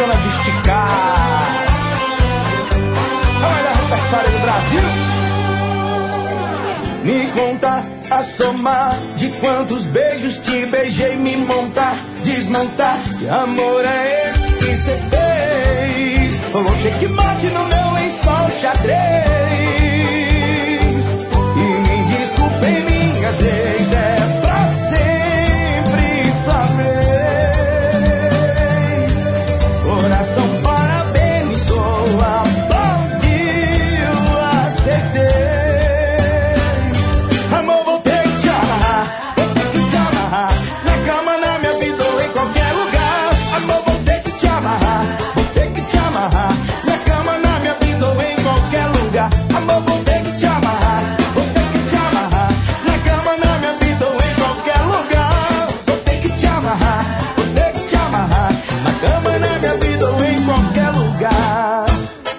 apenas esticar. A melhor repertório do Brasil. Me conta a soma de quantos beijos te beijei, me montar, desmontar. Que amor é esse que cê fez? Rolou checkmate no meu lençol xadrez. E me desculpe, minhas ex, é pra sempre sua vez. Coração parabenizou, aplaudiu, acertei. Amor, vou ter que te amarrar, vou ter que te amarrar. Na cama, na minha vida ou em qualquer lugar. Amor, vou ter que te amarrar, vou ter que te amarrar. Na cama, na minha vida ou em qualquer lugar. Amor, vou ter que te amarrar, vou ter que te amarrar. Na cama, na minha vida ou em qualquer lugar. Vou ter que te amarrar, vou ter que te amarrar. Na cama, na minha vida ou em qualquer lugar.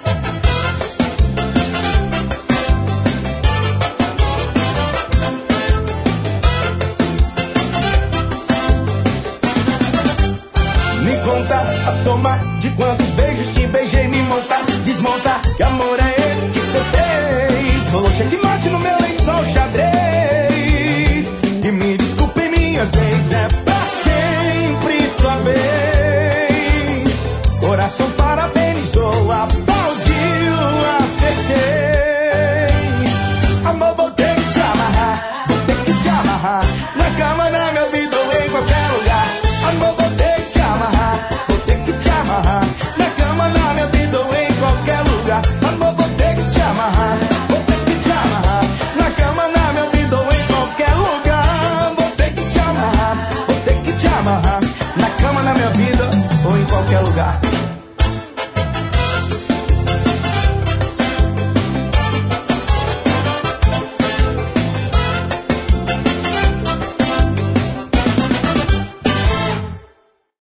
Me conta a soma de quantos beijos te beijei, me montar, desmontar. Que amor é esse que cê fez? Rolou checkmate no meu lençol xadrez. E me desculpe, minhas ex, é pra sempre sua vez. Coração parabenizou, aplaudiu, acertei. Amor, vou ter que te amarrar, vou ter que te amarrar. Na cama, na minha vida ou em qualquer lugar. Amor, vou ter que te amarrar, vou ter que te amarrar. Na cama, na minha vida ou em qualquer lugar. Amor, vou ter que te amarrar, vou ter que te amarrar. Na cama, na minha vida ou em qualquer lugar. Vou ter que te amarrar, vou ter que te amarrar. Na cama, na minha vida ou em qualquer lugar.